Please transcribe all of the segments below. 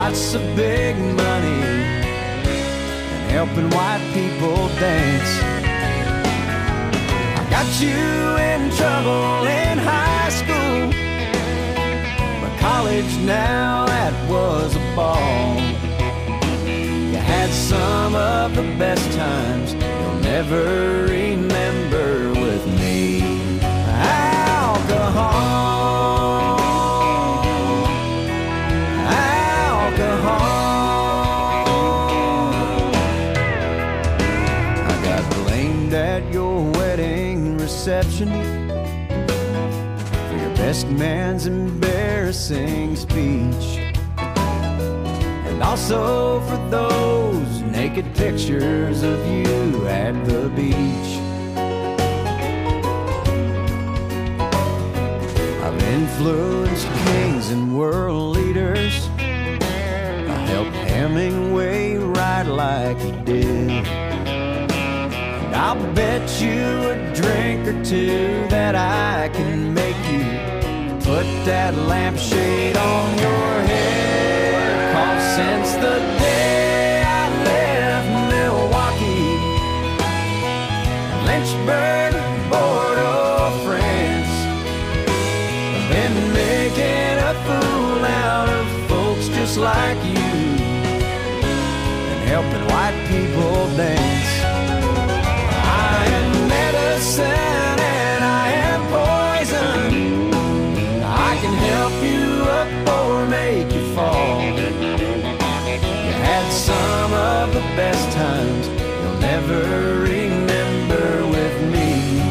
Lots of big money and helping white people dance. I got you in trouble in high school, but college now, that was a ball. You had some of the best times you'll never remember with me. Alcohol. Reception for your best man's embarrassing speech, and also for those naked pictures of you at the beach. I've influenced kings and world leaders. I helped Hemingway write like he did. I'll bet you a drink or two that I can make you put that lampshade on your head. 'Cause since the day I left Milwaukee, Lynchburg, Bordeaux, France, I've been making a fool out of folks just like you and helping white people dance. Medicine and I am poison. I can help you up or make you fall. You had some of the best times you'll never remember with me.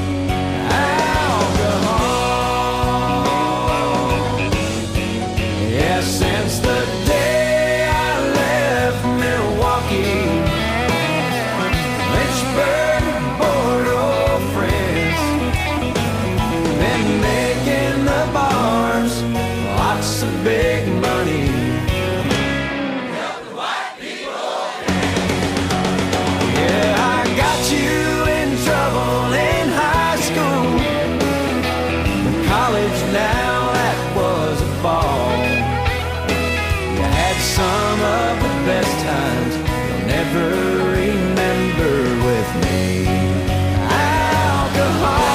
Alcohol. Yeah, since the day I left Milwaukee, Lynchburg, big money. Help the white people. Yeah, I got you in trouble in high school. In college now, that was a ball. You had some of the best times you'll never remember with me. Alcohol.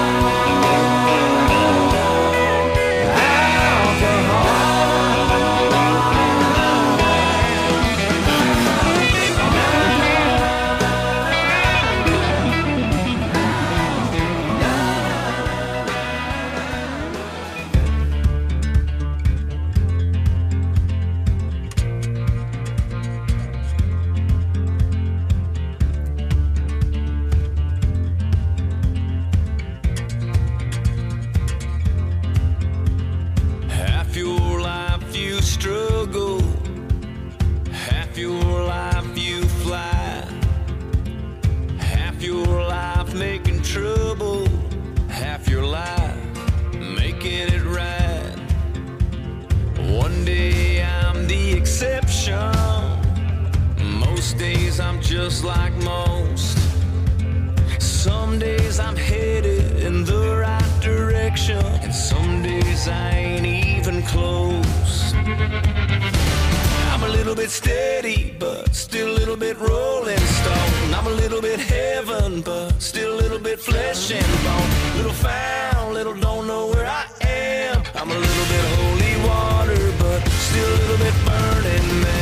Just like most. Some days I'm headed in the right direction, and some days I ain't even close. I'm a little bit steady, but still a little bit rolling stone. I'm a little bit heaven, but still a little bit flesh and bone. Little found, little don't know where I am. I'm a little bit holy water, but still a little bit burning man.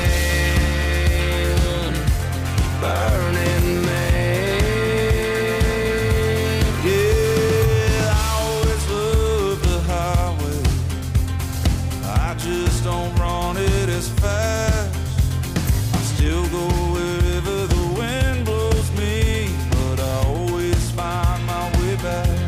Burning man. Yeah, I always love the highway. I just don't run it as fast. I still go wherever the wind blows me, but I always find my way back.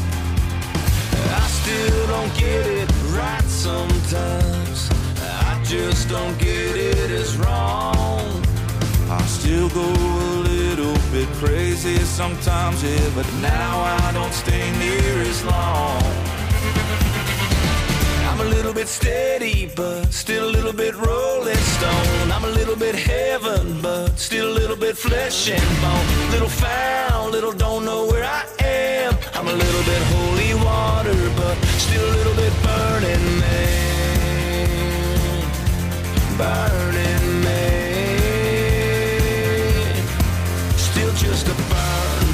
I still don't get it right sometimes. I just don't get it as wrong. I still go a little bit crazy sometimes, yeah, but now I don't stay near as long. I'm a little bit steady, but still a little bit rolling stone. I'm a little bit heaven, but still a little bit flesh and bone. Little found, little don't know where I am. I'm a little bit holy water, but still a little bit burning man. Burning Man. Still just a burning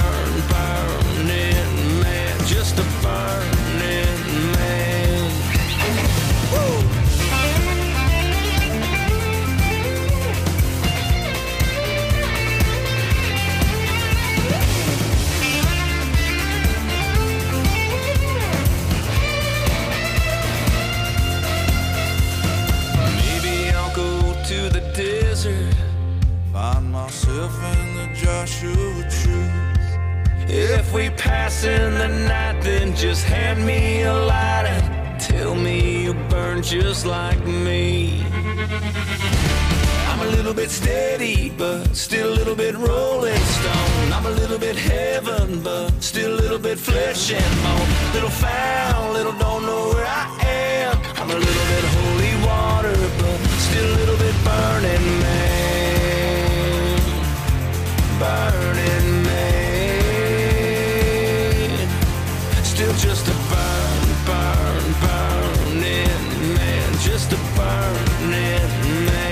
man. Just a burning man. Woo! Find myself in the Joshua Tree. If we pass in the night, then just hand me a light and tell me you burn just like me. I'm a little bit steady, but still a little bit rolling stone. I'm a little bit heaven, but still a little bit flesh and bone. Little foul, little don't know where I am. I'm a little bit holy water, but still a little bit burning man. Burning man. Still just a burning man. Just a burning man.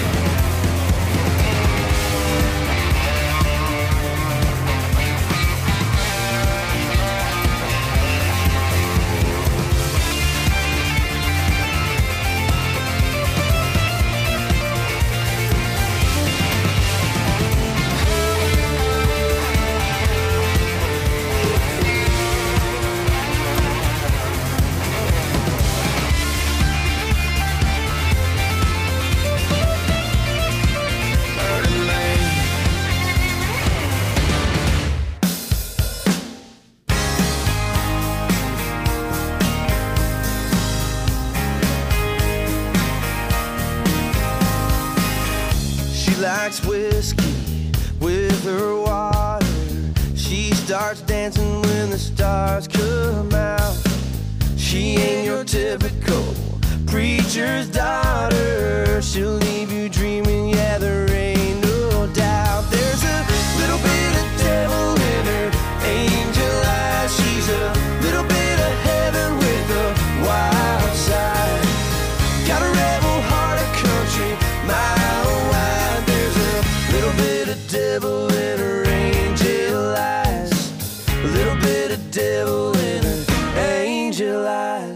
Likes whiskey with her water. She starts dancing when the stars come out. She ain't your typical preacher's daughter. She'll leave you dreaming, yeah, there ain't no doubt. There's a little bit of devil in her angel eyes. She's a little bit of heaven with a wild side. Got a rebel heart of country, mile wide. There's a little bit of devil in her angel eyes. A little bit of devil in her angel eyes.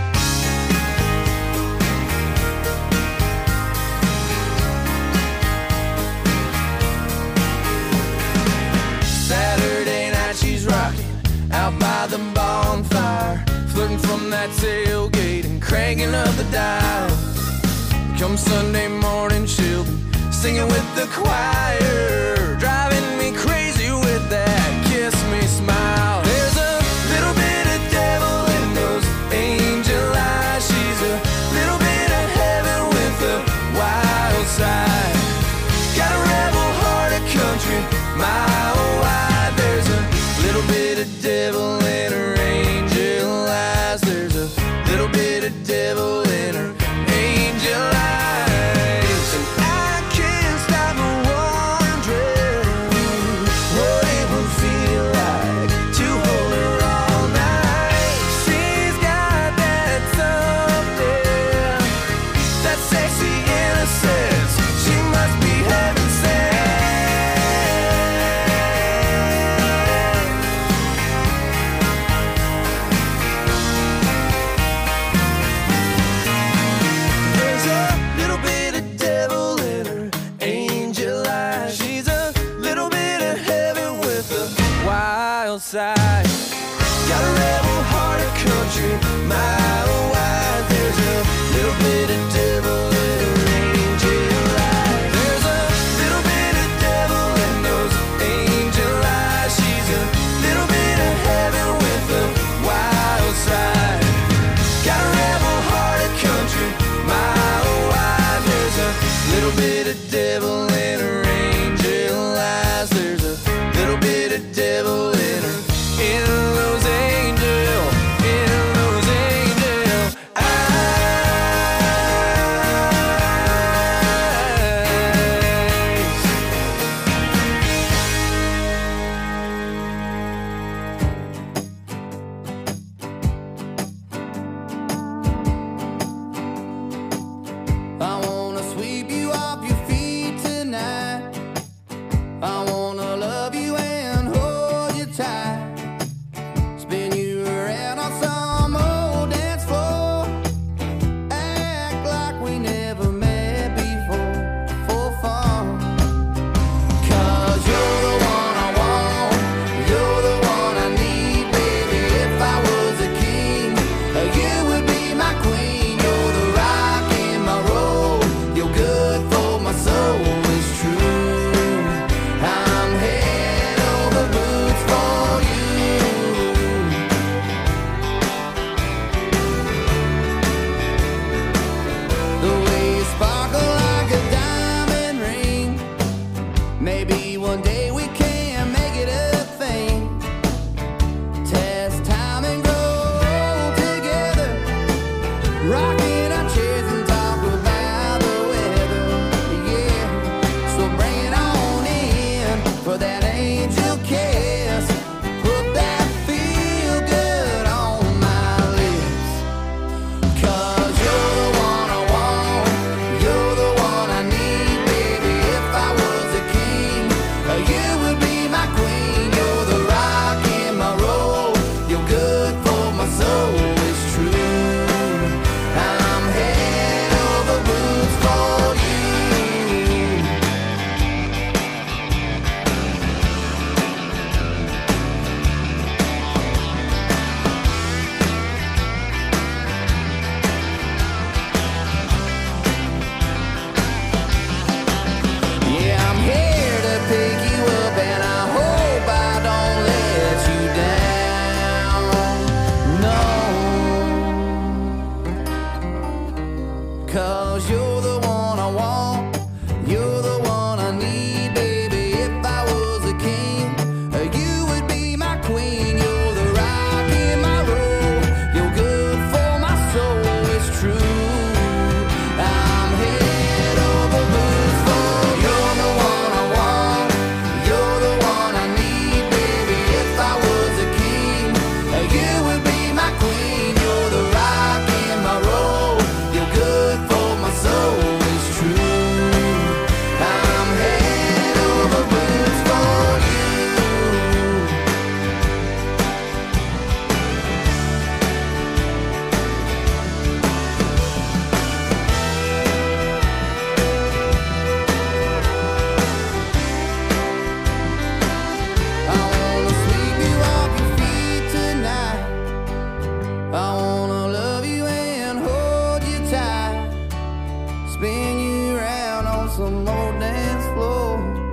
Saturday night she's rocking out by the bonfire, flirting from that tailgate and cranking up the dial. Come Sunday morning she'll be singing with the choir, driving me crazy with that kiss me smile. There's a little bit of devil in those angel eyes. She's a little bit of heaven with a wild side. Got a rebel heart of country, mile wide. There's a little bit of devil in her angel eyes. There's a little bit of devil in her angel eyes. Side. Got a rebel heart of country, mile wide. There's a little bit of devil in her angel eyes. There's a little bit of devil in those angel eyes. She's a little bit of heaven with a wild side. Got a rebel heart of country, mile wide. There's a little bit of devil in her angel eyes. There's a little bit of devil in those angel eyes. I wanna some old dance floor.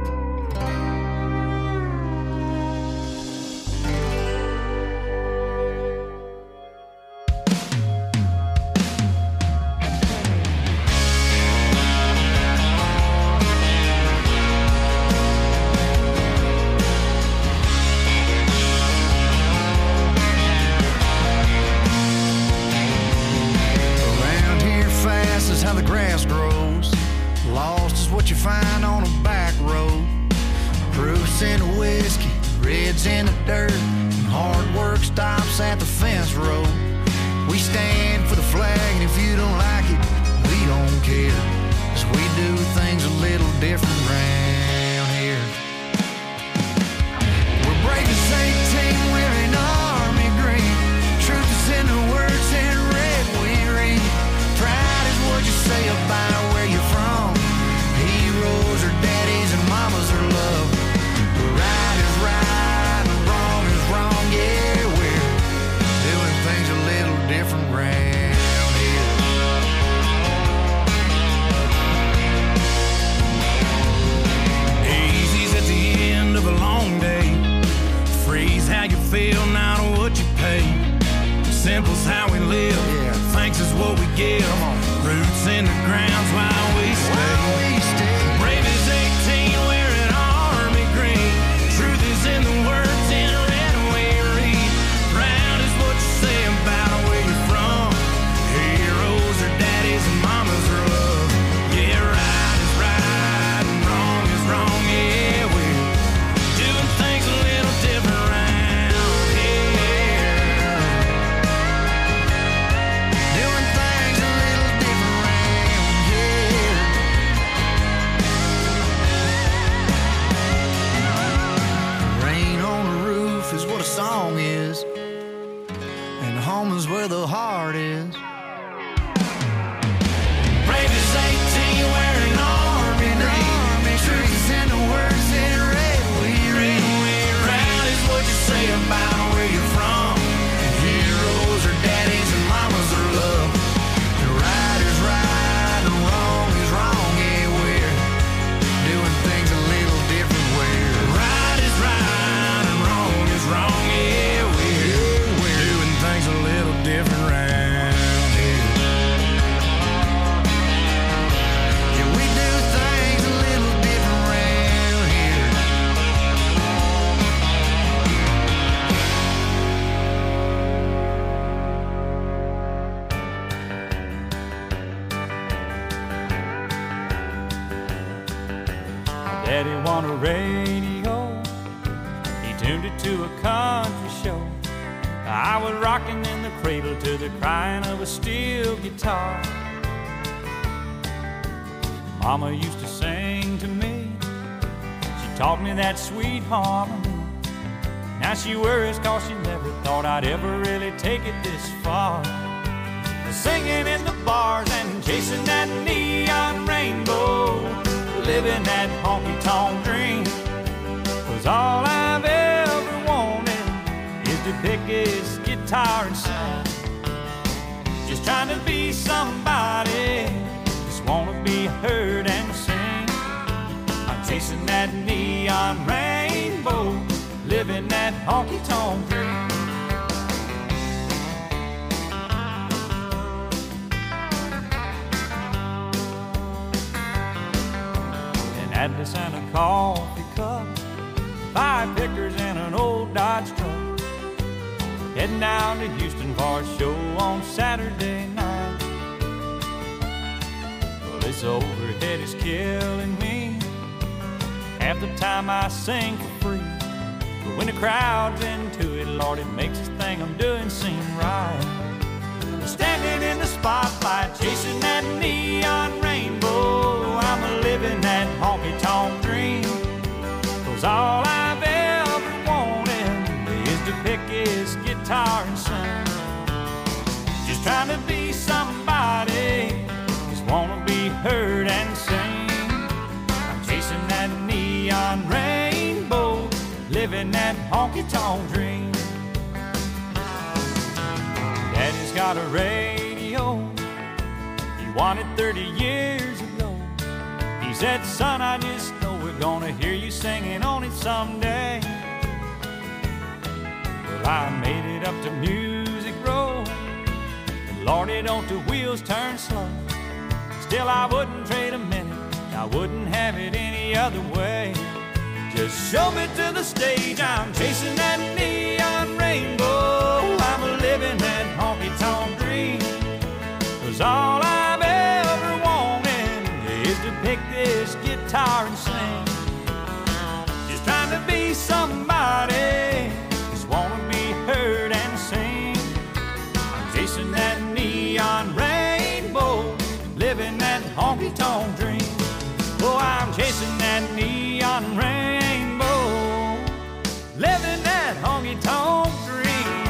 How the grass grows. Lost is what you find on a back road. Proofs in the whiskey, reds in the dirt, and hard work stops at the fence road. We stand for the flag, and if you don't like it, we don't care, 'cause we do things a little different round here. We're brave as 18, wearing army green. Truth is in the words in red we read. Pride is what you say about where you're from. Heroes are daddies and mamas are love. Right is right and wrong is wrong. Yeah, we're doing things a little different round here. Easy's at the end of a long day. Freeze how you feel, not what you pay. Simple's how we live. Yeah. Thanks is what we give. Roots in the ground's while we stay. Brave as 18, wearing army green. Truth is in the words in red we read. Proud is what you say about where you're from. Heroes are daddies and mamas are love. Yeah, right is right and wrong is wrong. Yeah, we're doing things a little different round here. Doing things a little different round here. Rain on the roof is what a song is, and home is where the heart is. Brave as 18, wearing army green. Truth is in the words in red we read. Proud is what you say about where you're from. Heroes are daddies and mamas are love. The right is right and wrong is wrong. Yeah, we're doing things a little different. Where right is right and wrong is wrong. Yeah, we're doing things a little different round here. Yeah, we do things a little different round here. Daddy wanted a radio. He tuned it to a country show. I was rocking in the cradle to the crying of a steel guitar. Mama used to sing to me. She taught me that sweet harmony. Now she worries 'cause she never thought I'd ever really take it this far. Singing in the bars and chasing that neon rainbow, living that honky-tonk dream. 'Cause all I've ever wanted is to pick his guitar and sing. Just trying to be somebody, just wanna be heard and sing. I'm chasing that neon rainbow, living that honky-tonk dream. Atlas and a coffee cup, 5 pickers and an old Dodge truck. Heading down to Houston for a show on Saturday night. Well, this overhead is killing me. Half the time I sing for free, but when the crowd's into it, Lord, it makes this thing I'm doing seem right. Standing in the spotlight, chasing that neon rainbow, I'm living that honky-tonk dream. 'Cause all I've ever wanted is to pick his guitar and sing. Just trying to be somebody, just wanna be heard and sing. I'm chasing that neon rainbow, living that honky-tonk dream. Daddy's got a radio he wanted 30 years ago. He said, son, I just know we're gonna hear you singing on it someday. Well, I made it up to Music Road, and Lordy, don't the wheels turn slow. Still, I wouldn't trade a minute, I wouldn't have it any other way. Just show me to the stage, I'm chasing that neon rainbow. I'm living that honky-tonk dream, 'cause all I've ever wanted is to pick this guitar and sing. Just trying to be somebody, just wanna be heard and sing. I'm chasing that neon rainbow, living that honky-tonk dream. Oh, I'm chasing that neon rainbow, living that honky-tonk dream.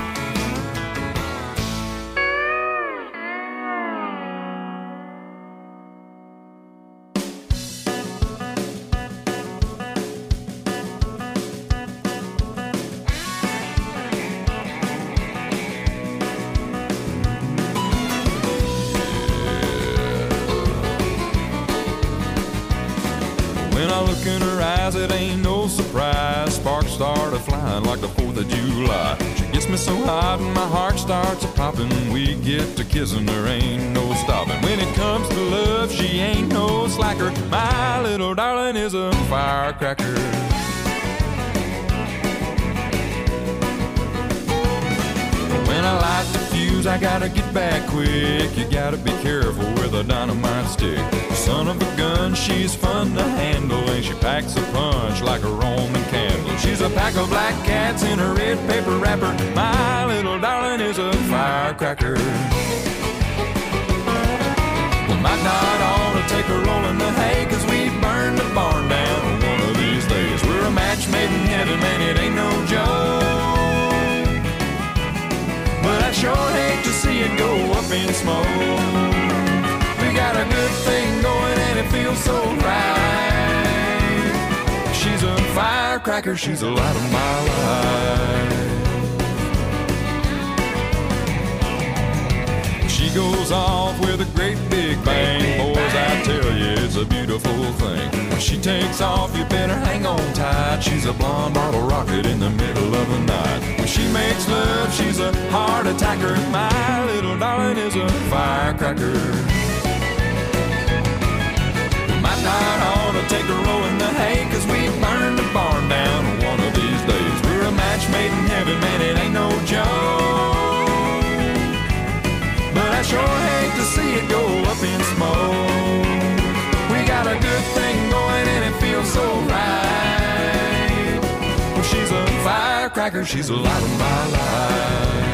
When I look in her eyes, it ain't no surprise. Sparks started flying like the 4th of July. She gets me so hot and my heart starts a-popping. We get to kissing, there ain't no stopping. When it comes to love, she ain't no slacker. My little darling is a firecracker. When I light the fuse, I gotta get back quick. You gotta be careful with a dynamite stick. Son of a gun, she's fun to handle, and she packs a punch like a Roman candle. She's a pack of black cats in a red paper wrapper. My little darling is a firecracker. We might not ought to take a roll in the hay, 'cause we burned the barn down one of these days. We're a match made in heaven, man, it ain't no joke. But I sure hate to see it go up in smoke. We got a good thing going and it feels so right. She's a firecracker, she's the light of my life. She goes off with a great big bang. Boys, I tell you, it's a beautiful thing. When she takes off, you better hang on tight. She's a blonde bottle rocket in the middle of the night. When she makes love, she's a heart attacker. My little darling is a firecracker. Might not ought to take a roll in the hay, 'cause we burned the barn down one of these days. We're a match made in heaven, man, it ain't no joke. But I sure hate to see it go up in smoke. We got a good thing going and it feels so right. Well, she's a firecracker, she's the light of my life.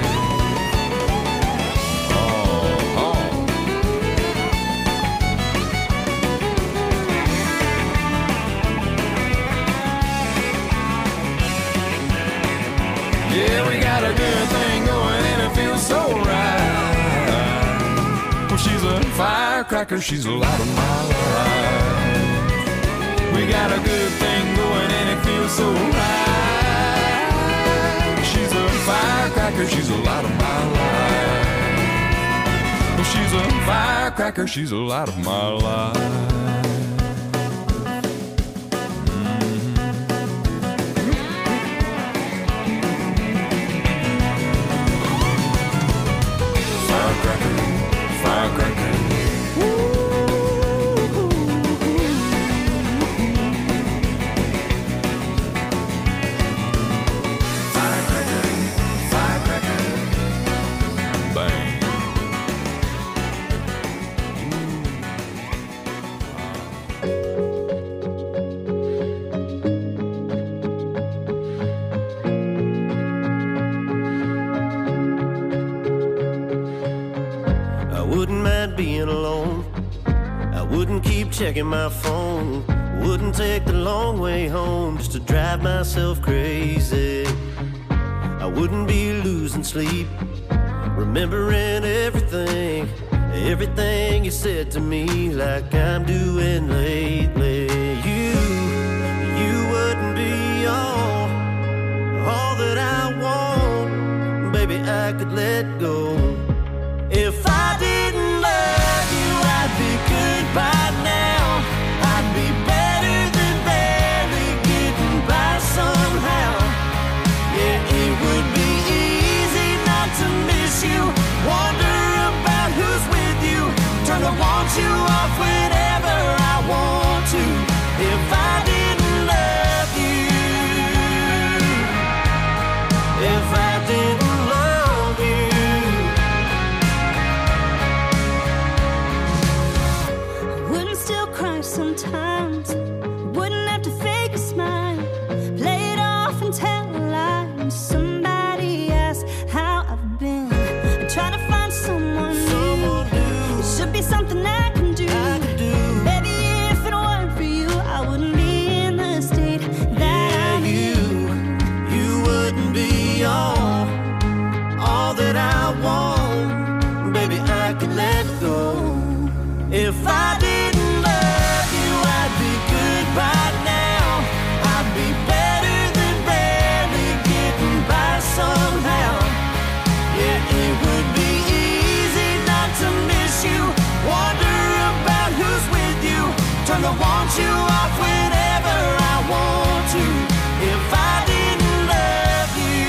Yeah, we got a good thing going and it feels so right. Well, she's a firecracker, she's the light of my life. We got a good thing going and it feels so right. She's a firecracker, she's the light of my life. Well, she's a firecracker, she's the light of my life. Checking my phone, wouldn't take the long way home just to drive myself crazy. I wouldn't be losing sleep, remembering everything you said to me, like I'm doing lately. You wouldn't be all that I want, baby. I could let go. If I didn't love you, I'd be good by now. I'd be turn to want you off whenever I want to. If I didn't love you,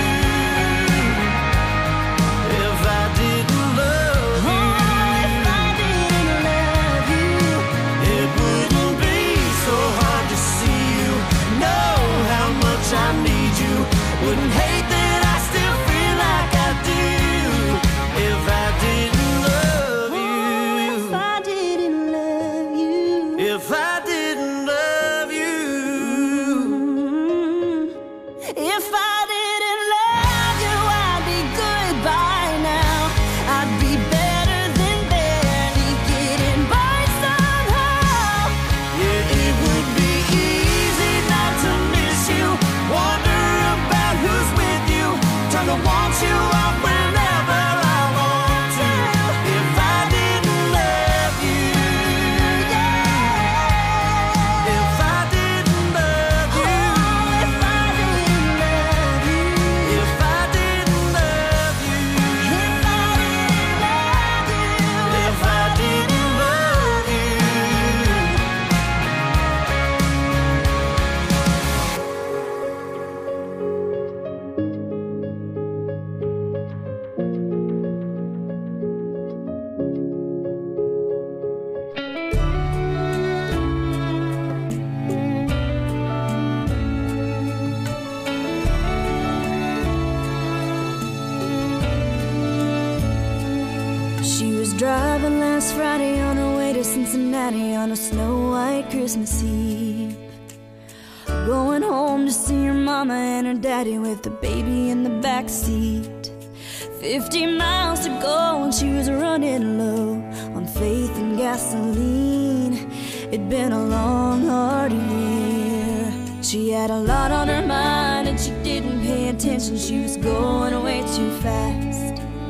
if I didn't love you, if I didn't love you, it wouldn't be so hard to see you, know how much I need you, wouldn't hate that I still feel like I do. If I didn't love you, if I didn't love you, if I didn't love you, if I didn't love you, I'd be good by now. I'd be better than barely getting by somehow. yeah, it would be easy not to miss you, wonder about who's with you, turn to want you off whenever I want to. If I didn't love you, Yeah. if I didn't love you, If I didn't love you, if I didn't love you, if I didn't love you, if I didn't love you. She was driving last Friday on her way to Cincinnati on a snow-white Christmas Eve, going home to see her mama and her daddy with the baby in the back seat. 50 miles to go and she was running low on faith and gasoline. It'd been a long, hard year. She had a lot on her mind and she didn't pay attention. She was going way too fast.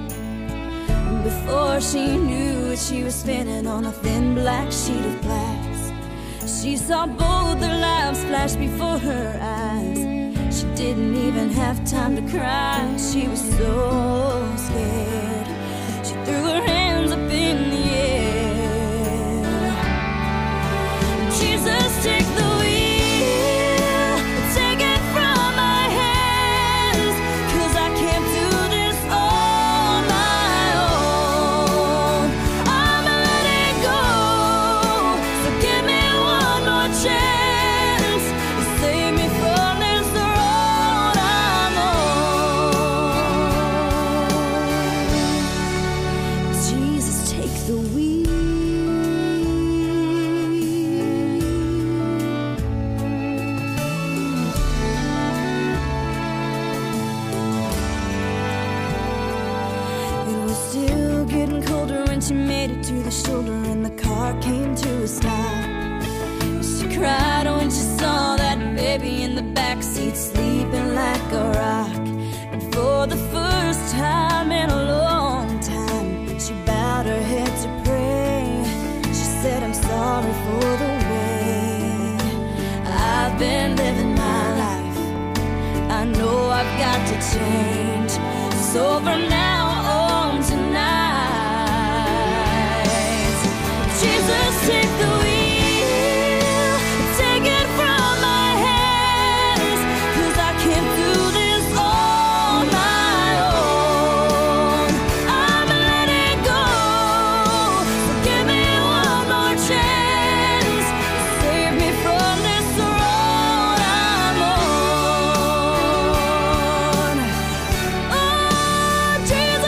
Before she knew it, she was spinning on a thin black sheet of glass. She saw both their lives flash before her eyes. She didn't even have time to cry. She was so scared. She threw her hands up in the air. Jesus, take the wheel, take it from my hands, 'cause I can't do this on my own. I'm letting go, so give me one more chance to save me from this road I'm on. Jesus, take the wheel. It was still getting colder when she made it to the shoulder and the car came to a stop. She cried when she saw that baby in the backseat sleeping like a rock. And for the first time in a long time, she bowed her head to pray. She said, I'm sorry for the way I've been living my life. I know I've got to change. So from now on tonight, Jesus, take the wheel, take it from my hands, 'cause I can't do this on my own. I'm letting go, so give me one more chance to save me from this road I'm on. Oh, Jesus.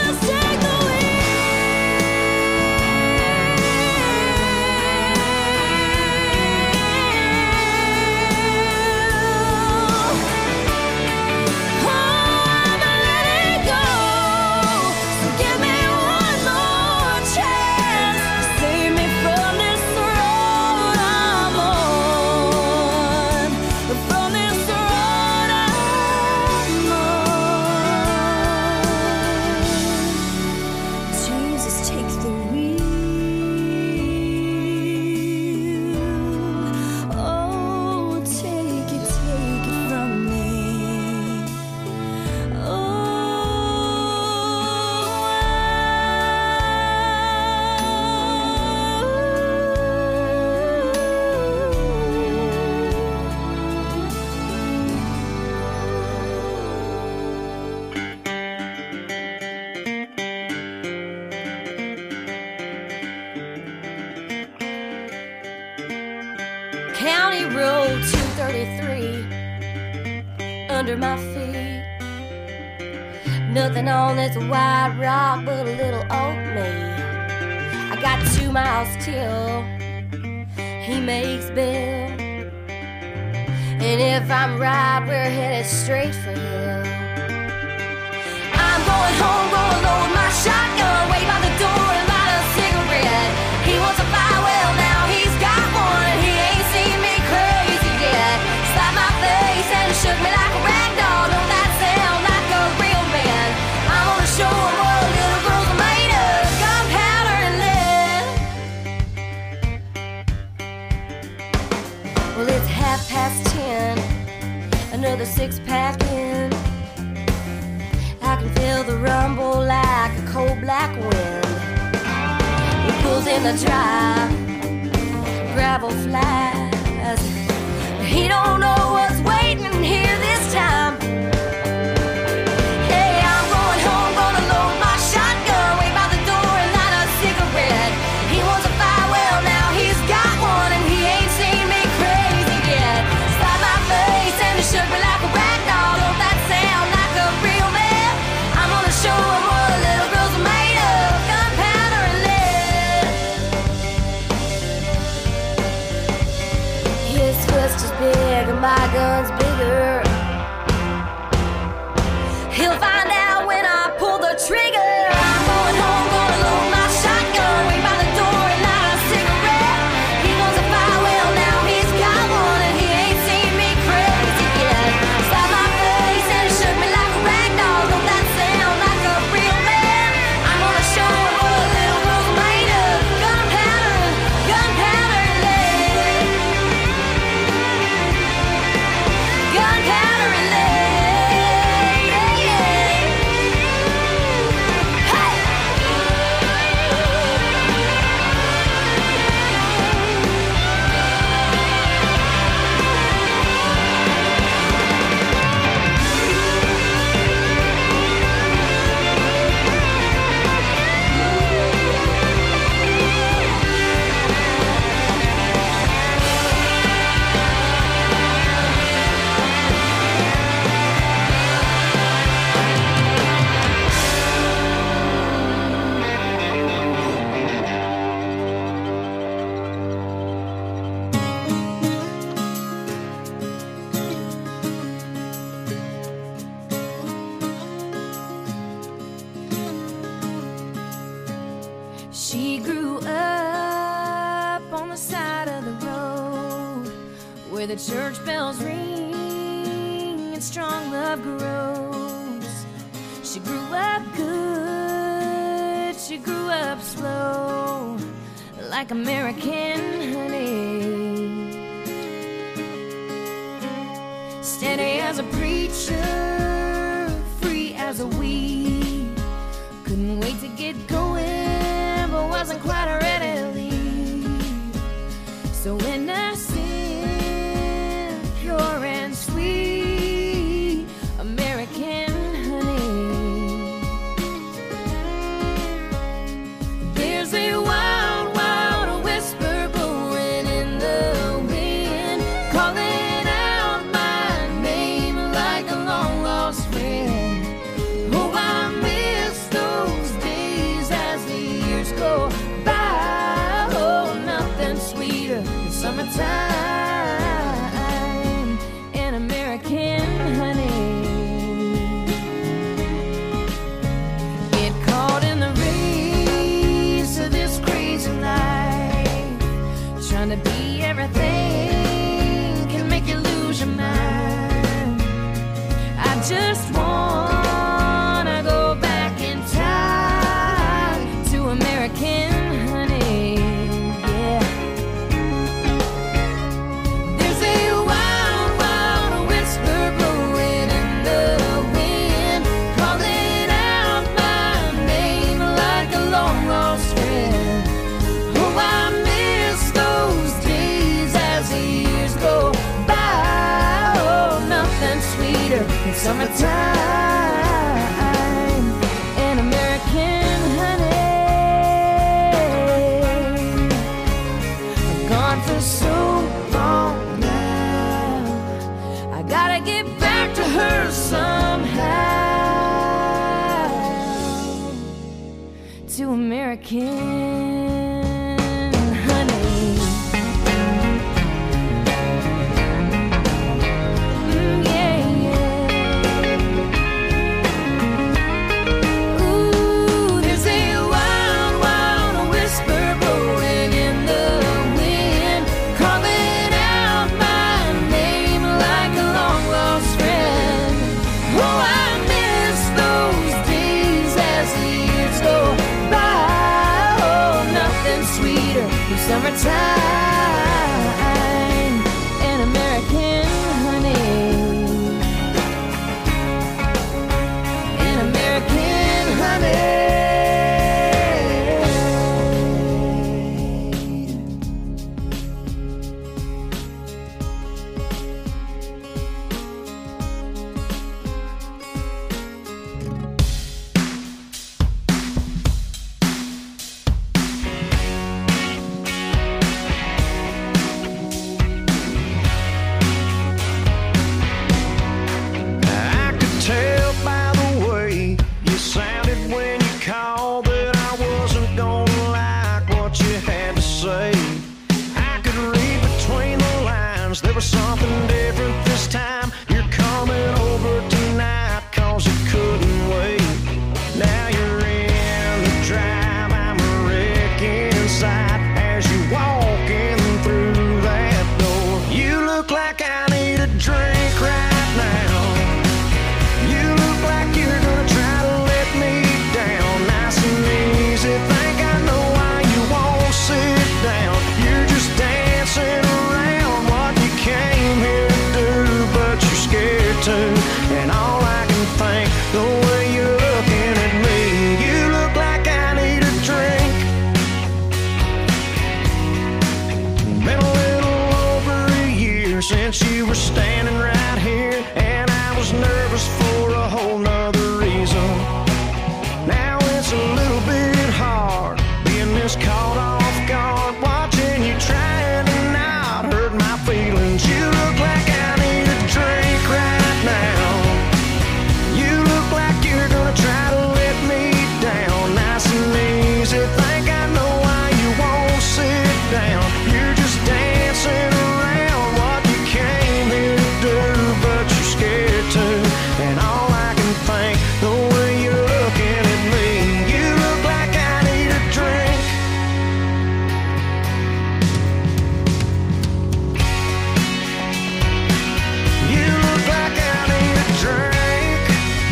County Road 233 under my feet. Nothing on this white rock but a little old me. I got 2 miles till he makes bail, and if I'm right, we're headed straight for hell. I'm going home, gonna load my shotgun, wait by the door and light a cigarette. He wants a fire, well now he's got one, and he ain't seen me crazy yet. Slapped my face and shook me like a rag doll. Don't that sound like a real man? I'm gonna show him what little girls are made of, gunpowder and lead. Well, it's 10:30, another 6-pack in. I can feel the rumble like a cold black wind. It pulls in the drive, gravel flies. He don't know what's waiting here this time. Hey, I'm going home, gonna load my shotgun, wait by the door and light a cigarette. He wants a fire, well now he's got one, and he ain't seen me crazy yet. Slapped my face and he shook me like a rag doll. Don't that sound like a real man? I'm gonna show him what little girls are made of, gunpowder and lead. His fist is big and my gun's bigger. He'll find out when I pull the trigger. I'm going home, gonna load my shotgun, wait by the door and light a cigarette. He wants a fire, well now he's got one, and he ain't seen me crazy yet. Slapped my face and he shook me like a rag doll. Don't that sound like a real man? I'm gonna show him what little girls are made of, gunpowder and lead. Gunpowder and lead, yeah, yeah. Hey! She grew up on the side of the road where the church bells ring and strong love grows. She grew up good, she grew up slow, like American honey. Steady as a preacher, free as a weed. Couldn't wait to get going, but wasn't quite ready to leave. So innocent, pure and sweet, American honey. There's a wild, wild whisper blowing in the wind, calling out my name like a long lost friend. Oh, I miss those days as the years go by. Oh, nothing sweeter than summertime and American honey. Get caught in the race of this crazy life, trying to be everything can make you lose your mind. I just wanna go back in time to American honey, yeah. American honey. Yeah, yeah. Ooh, there's a wild, wild whisper blowing in the wind, calling out my name like a long lost friend. Oh, I miss those days as the years go by. Oh, nothing sweeter than summertime and American honey. And American honey. I could tell by the way you sounded when you called that I wasn't gonna like what you had to say. I could read between the lines, there was something different this time. You're coming over tonight cause you couldn't wait. Now you're in the drive, I'm a wreck inside as you walking through that door. You look like I need a drink right now. You look like you're gonna try to let me down. Nice and easy, think I know why you won't sit down. You're just dancing around what you came here to do, but you're scared to. And all I can think, the way you're looking at me, you look like I need a drink. Been a little over a year since you were standing right here, and I was nervous for a whole nother reason. Now it's a little bit hard being this caught off guard, watching you trying to not hurt my feelings. You look like I need a drink right now. You look like you're gonna try to let me down. Nice and easy, think I know why you won't sit down. You're just dancing around what you came here to do, but you're scared to. And all I can think, the way you're looking at me, you look like I need a drink. You look like I need a drink.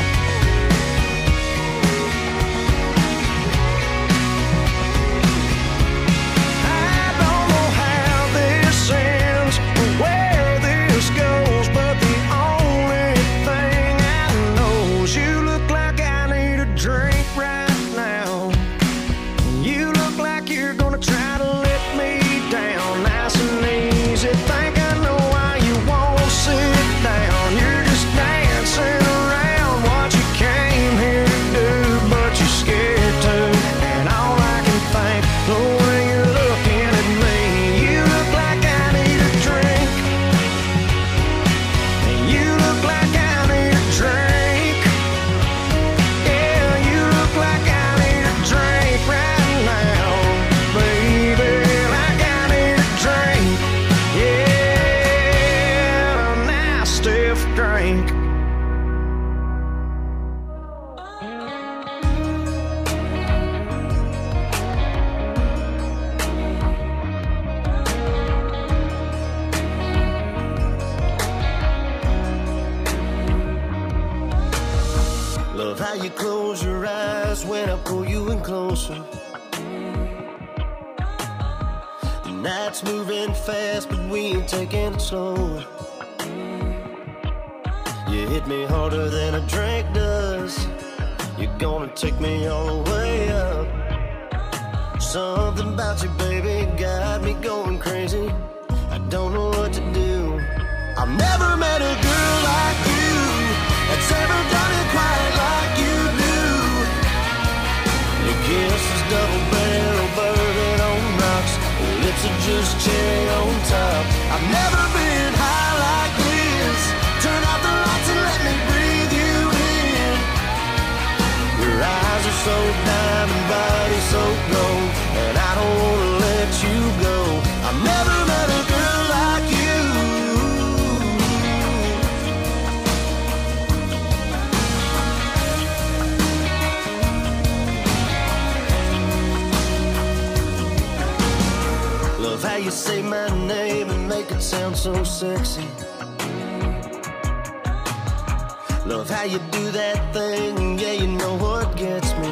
I don't know how this ends or where this goes, but the only thing I know is you look like I need a drink right now. You look like you're gonna try to let me down. Nice and easy, think I know why you won't sit down. You're just dancing around what you came here to do, but you're scared to. And all I can think, the way you're looking at me, you look like I need a drink. And you look like I need a drink. Yeah, you look like I need a drink right now, baby. Like I need a drink. Yeah, a nice stiff drink. Love how you close your eyes when I pull you in closer. The night's moving fast, but we ain't taking it slow. You hit me harder than a drink does. You're gonna take me all the way up. Something about you, baby, got me going crazy. I don't know what to do. I've never met a girl like you that's ever done it quite like you do. Your kiss is double barrel bourbon on rocks, your lips are just cherry on top. I've never been high like this. Turn out the lights and let me breathe you in. Your eyes are so diamond, body so sounds so sexy. Love how you do that thing, yeah, you know what gets me.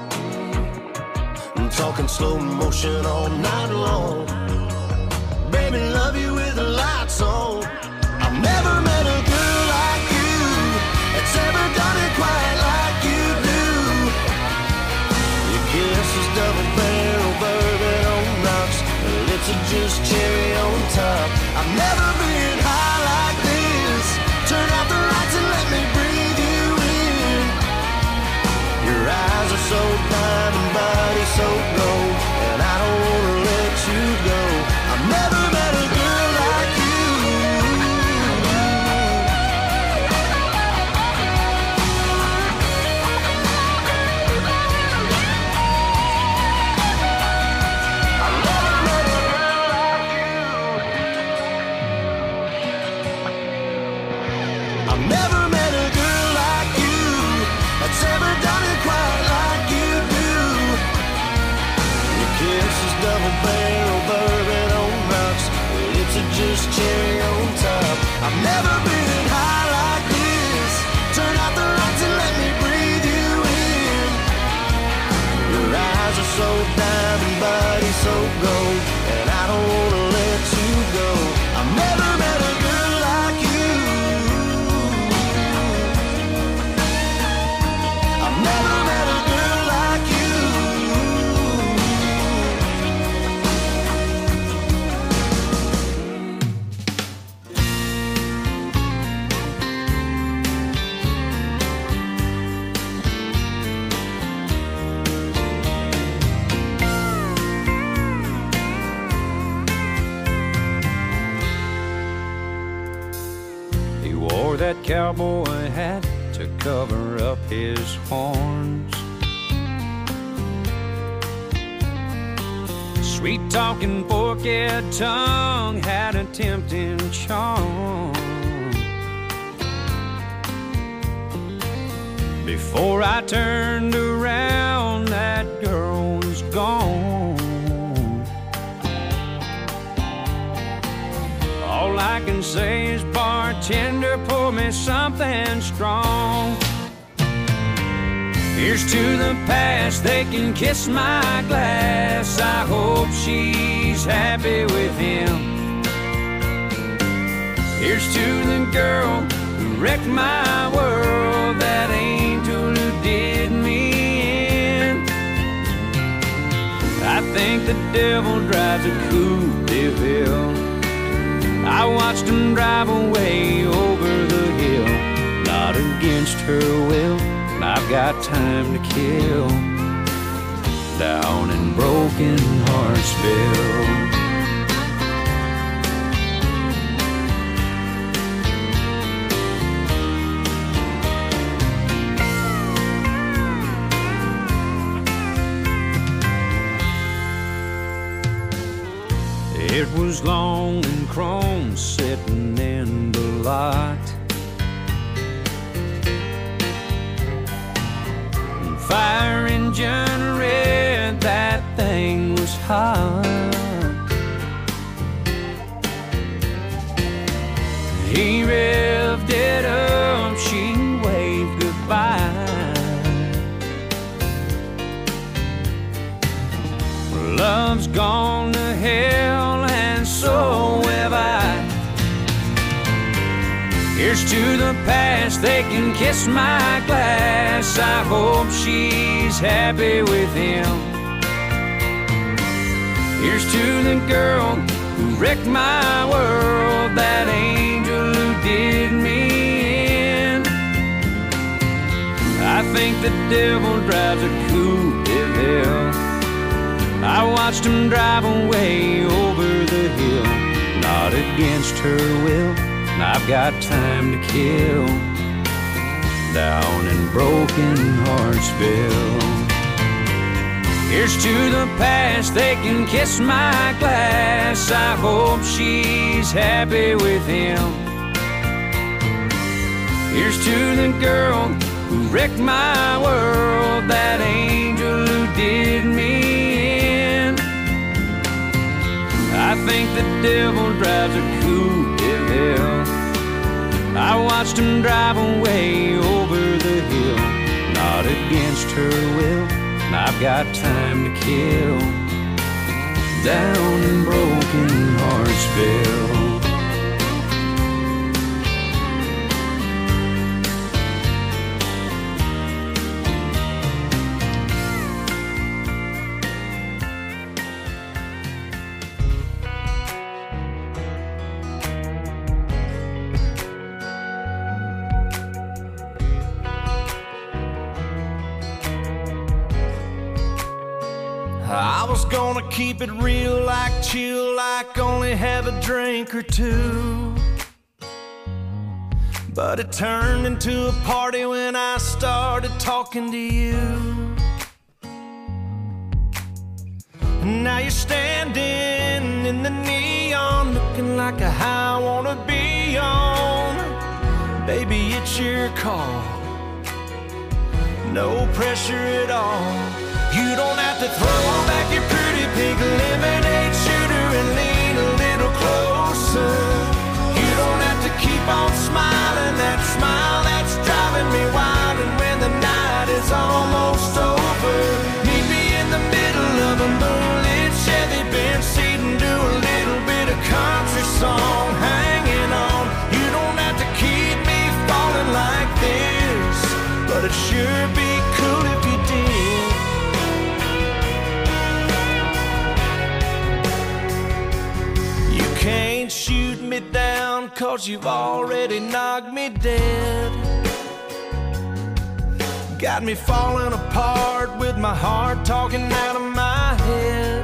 I'm talking slow motion all night long. Baby, love you with the lights on. I've never met a girl like you that's ever done it quite like you do. Your kiss is double barrel bourbon on rocks, your lips are just cherry on top. I've never been high like this. Turn out the lights and let me breathe you in. Your eyes are so diamond, body so gold, and I don't wanna let you go. I've never met a girl like you. I've never met a girl like you that's ever done it quite like you do. Your kiss is double barrel bourbon on rocks, your lips are just cherry on top. I've never been high like this. Turn out the lights and let me breathe you in. Your eyes are so diamond, body so gold, and I don't wanna let you go. I've never met a girl like you. I've never met a girl like you. He wore that cowboy hat to cover up his horns. Sweet-talking forked tongue had a tempting charm. Before I turned around, that girl was gone. All I can say is, bartender, pour me something strong. Here's to the past, they can kiss my glass. I hope she's happy with him. Here's to the girl who wrecked my world, that angel who did me in. I think the devil drives a Coupe de Ville. I watched him drive away over the hill, not against her will. I've got time to kill down in Broken Heartsville. It was long and chrome sitting in the lot. Fire engine red, that thing was hot. He revved it up, she waved goodbye. Love's gone to hell, and so have I. Here's to the past, they can kiss my glass. I hope she's happy with him. Here's to the girl who wrecked my world, that angel who did me in. I think the devil drives a Coupe de Ville. I watched him drive away over the hill, not against her will. I've got time to kill down in Broken Heartsville. Here's to the past, they can kiss my glass. I hope she's happy with him. Here's to the girl who wrecked my world, that angel who did me in. I think the devil drives a who the hell? I watched him drive away over the hill, not against her will. I've got time to kill down in Broken Heartsville. I was gonna keep it real, like chill, like only have a drink or two. But it turned into a party when I started talking to you. And now you're standing in the neon, looking like a high I wanna be on. Baby, it's your call, no pressure at all. You don't have to throw back your pretty pink lemonade shooter and lean a little closer. You don't have to keep on smiling, that smile that's driving me wild. And when the night is almost over, meet me in the middle of a moonlit Chevy Benz seat and do a little bit of country song, hanging on. You don't have to keep me falling like this, but it'd sure be cool if you did. Can't shoot me down, 'cause you've already knocked me dead. Got me falling apart with my heart talking out of my head.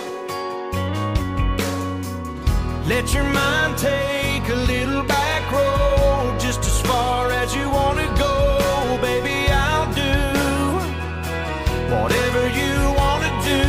Let your mind take a little back road, just as far as you want to go. Baby, I'll do whatever you want to do.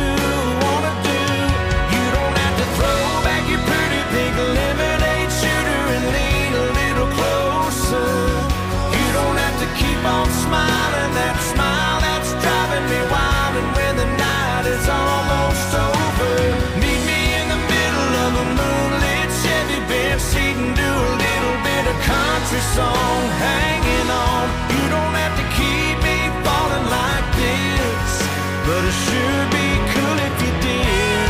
You don't have to throw back your pretty pink lemonade shooter and lean a little closer. You don't have to keep on smiling, that smile that's driving me wild. And when the night is almost over, meet me in the middle of a moonlit Chevy Benz seat and do a little bit of country song, hanging on. You don't have to keep me falling like this, but it sure be cool if you did.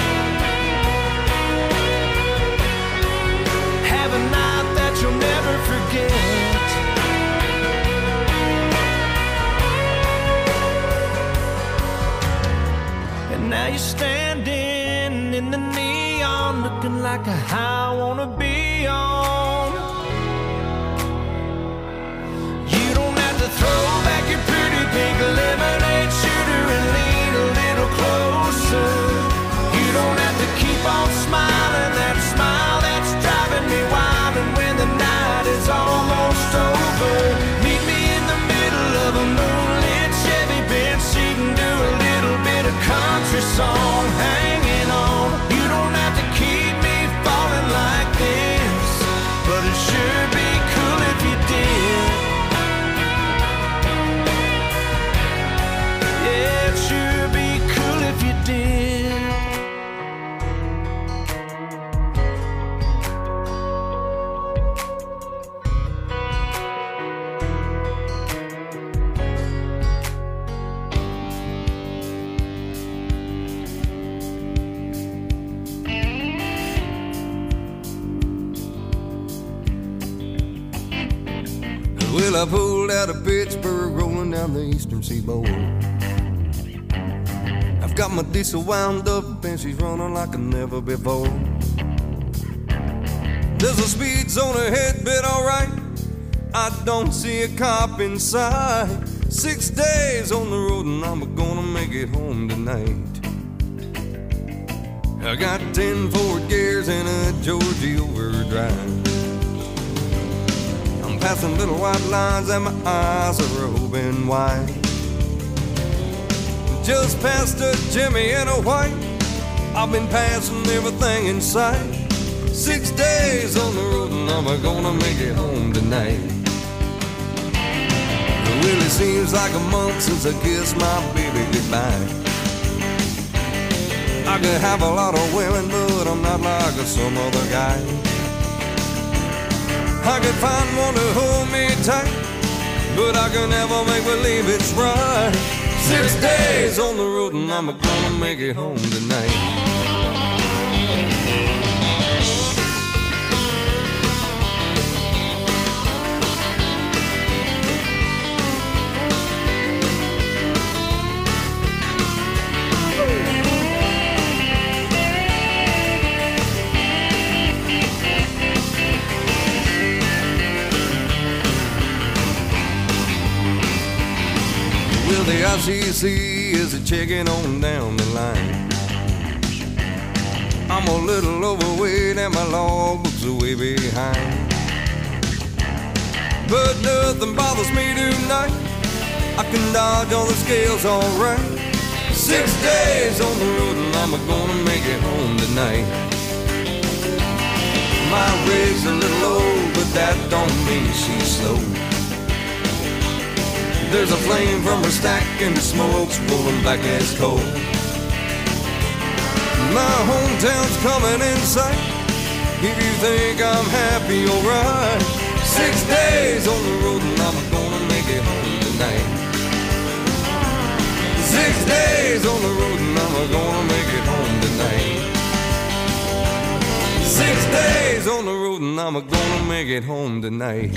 Have a night that you'll never forget. And now you're standing in the neon, looking like a high I wanna be on. You don't have to throw back your pretty pink lemonade shooter and lean a little closer. You don't have to keep on smiling, that smile that's driving me wild. And when the night is almost over, meet me in the middle of a moonlit Chevy Benz seat and do a little bit of country song, hanging on. You don't have to keep me falling like this, but it sure be cool if you did. Yeah, it sure be cool if you did. Well, I pulled out of Pittsburgh, rolling down the eastern seaboard. I've got my diesel wound up and she's running like never before. There's a speed zone ahead, but alright, I don't see a cop in sight. 6 days on the road and I'm gonna make it home tonight. I got 10 Ford gears and a Georgia overdrive. Passing little white lines and my eyes are open wide. Just past a Jimmy and a white, I've been passing everything in sight. 6 days on the road and I'm gonna make it home tonight. Well, it seems like a month since I kissed my baby goodbye. I could have a lot of women, but I'm not like some other guy. I could find one to hold me tight, but I can never make believe it's right. 6 days on the road and I'm gonna make it home tonight. Well, the ICC is a checking on down the line. I'm a little overweight and my logbook's are way behind, but nothing bothers me tonight. I can dodge all the scales alright. 6 days on the road and I'm gonna make it home tonight. My rig's a little old, but that don't mean she's slow. There's a flame from her stack and the smoke's rolling back as coal. My hometown's coming in sight. If you think I'm happy, alright. 6 days on the road and I'm gonna make it home tonight. 6 days on the road and I'm gonna make it home tonight. 6 days on the road and I'm gonna make it home tonight.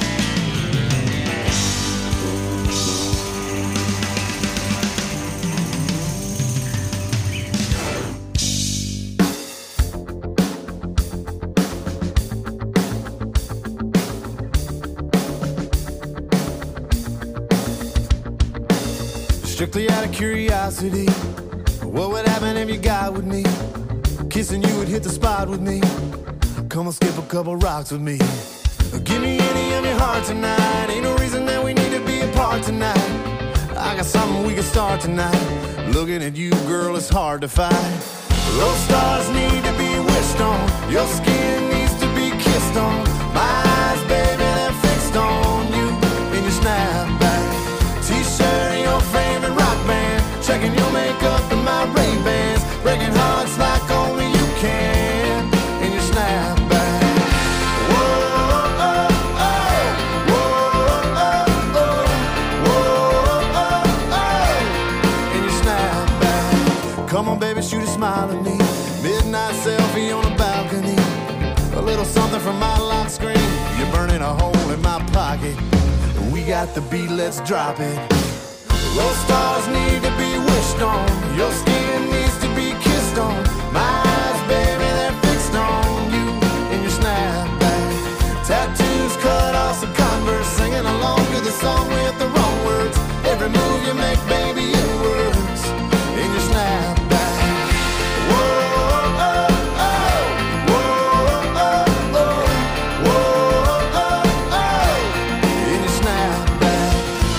Strictly out of curiosity, what would happen if you got with me? Kissing you would hit the spot with me. Come on, skip a couple rocks with me. Give me any of your heart tonight. Ain't no reason that we need to be apart tonight. I got something we can start tonight. Looking at you, girl, it's hard to fight. Those stars need to be wished on. Your skin needs to be kissed on. My eyes, baby, they're fixed on you in your snapback T-shirt and your favorite rock band. Checking your makeup and my Ray-Bans. Breaking hearts like only you can in your snapback. Whoa, oh, oh. Whoa, oh, oh. Whoa, oh, oh. In your snapback. Come on, baby, shoot a smile at me. Midnight selfie on a balcony. A little something from my lock screen. You're burning a hole in my pocket. We got the beat, let's drop it. Those stars need to be wished on. Your skin needs to be kissed on. My eyes, baby, they're fixed on you in your snapback. Tattoos cut off some Converse. Singing along to the song with the wrong words. Every move you make, baby, it works in your snapback. Whoa, oh, oh. Whoa, oh, oh. Whoa, oh, oh. In your snapback.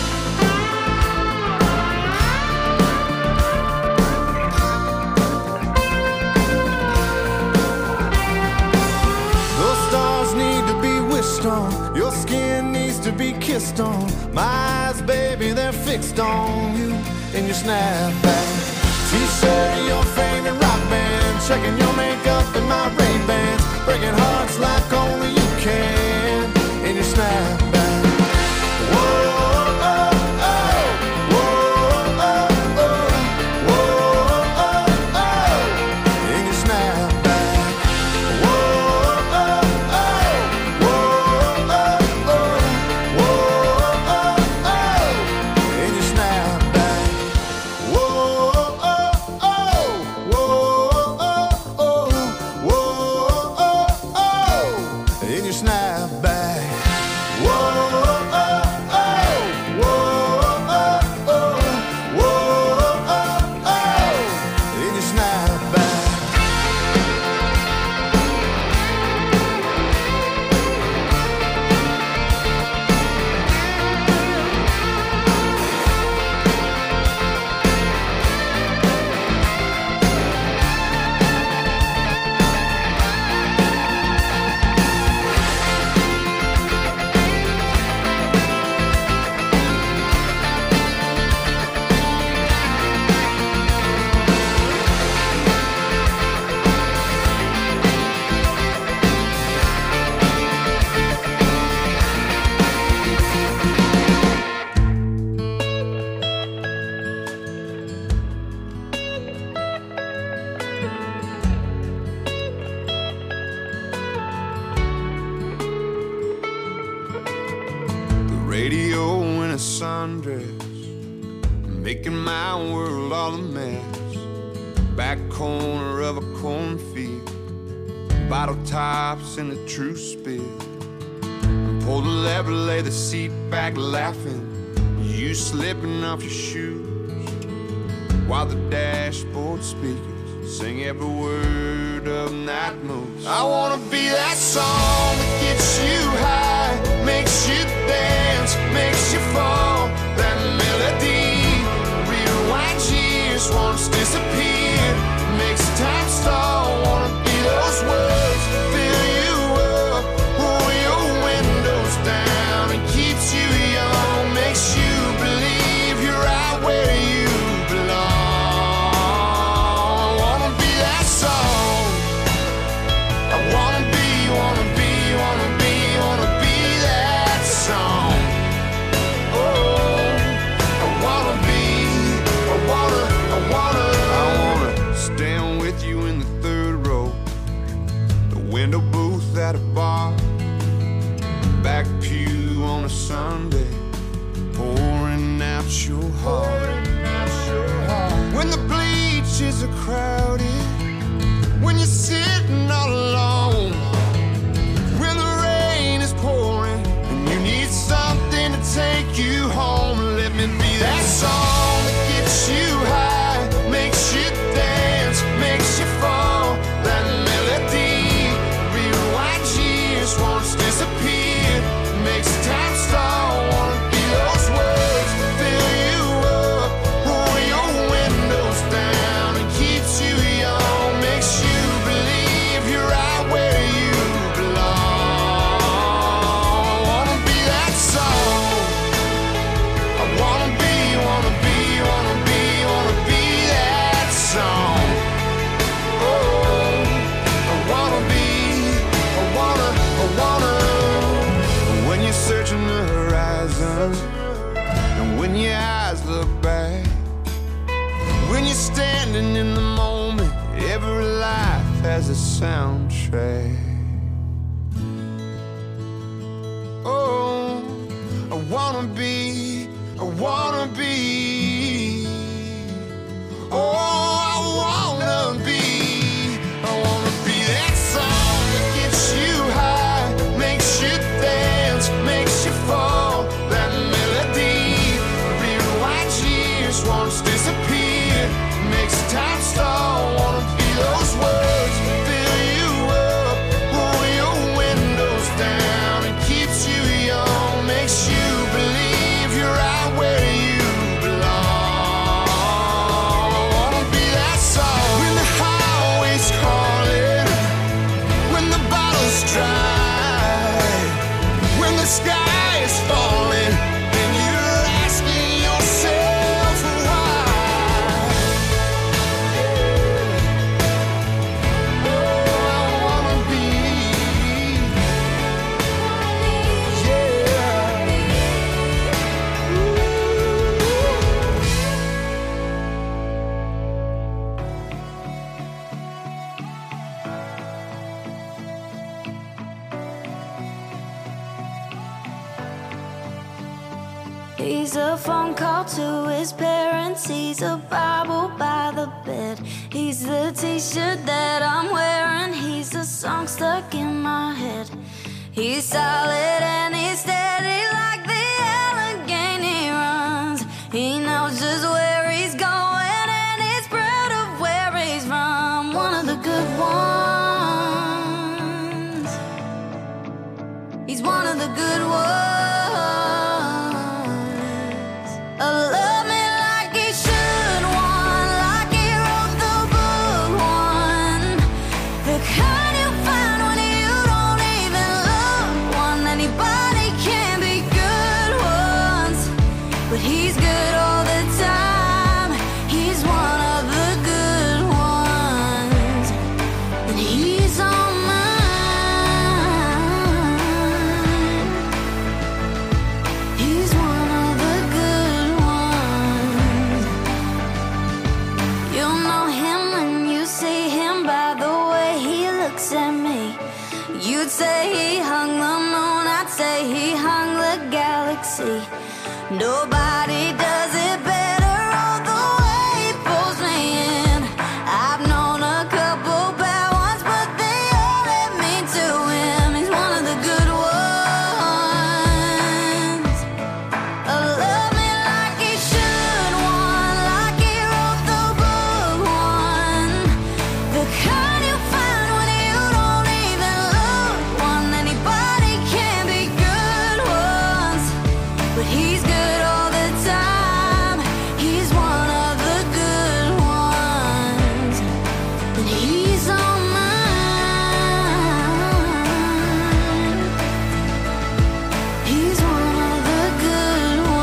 Those stars need to be wished on. Your skin needs to be kissed on. My eyes, baby, they're fixed on you in your snapback T-shirt and your favorite rock band. Checking your makeup and my Ray-Bans. Breaking hearts like only you can in your snapback. Whoa, oh, oh. Whoa, oh, oh. Whoa, oh, oh. In your snapback. Whoa, oh, oh. Whoa, oh, oh. Whoa, oh, oh. In your snapback. Whoa, oh, oh. Whoa, oh, oh. Whoa, oh, oh. radio in a sundress, making my world all a mess. Back corner of a cornfield, bottle tops in the true spill. Pull the lever, lay the seat back laughing, you slipping off your shoes, while the dashboard speakers sing every word of Night Moves. I wanna be that song that gets you high, makes you dance, makes you fall. That melody rewinds years, once disappeared, makes time stall. Wanna be those words, fill you up, roll your windows down, and keeps you young, makes you believe you're right where you belong. I wanna be that song. I wanna be that song. Oh, I wanna stand with you in the third row, the window booth at a bar, back pew on a Sunday, pouring out your heart. When the bleachers are crowded, when you're sitting all alone, when the rain is pouring and you need something to take you home, let me be that song that gets you high, makes you dance, makes you fall. That melody rewinds years, once disappeared, makes time stall. Wanna be those words, fill you up, roll your windows down, and keeps you young, makes you believe you're right where you belong. I wanna be that song. I wanna be that song. Oh, I wanna when you're searching the horizon, and when your eyes look back, when you're standing in the moment, every life has a soundtrack. Oh, I wanna be. Oh, I wanna be that song that gets you high, makes you dance, makes you fall. That melody rewinds years, once disappeared, makes time stall. Wanna be those words, fill you up, roll your windows down, and keeps you young, makes you believe you're right where you belong. I wanna be that song. When the highway's calling, when the bottle's dry, when the sky is falling, and you're asking yourself why. Oh, I wanna be, He's a phone call to his parents. He's a Bible by the bed. He's the t-shirt that I'm wearing. He's a song stuck in my head. He's solid and he's steady like the Allegheny runs. He knows just where he's going and he's proud of where he's from. One of the good ones. He's one of the good ones. Love me like he should, one like he wrote the book, one the kind you find when you don't even look. One anybody can be good ones, but he's good all the time. He's one of the good ones, and he's on mine. he hung the moon, I'd say he hung the galaxy. Nobody does it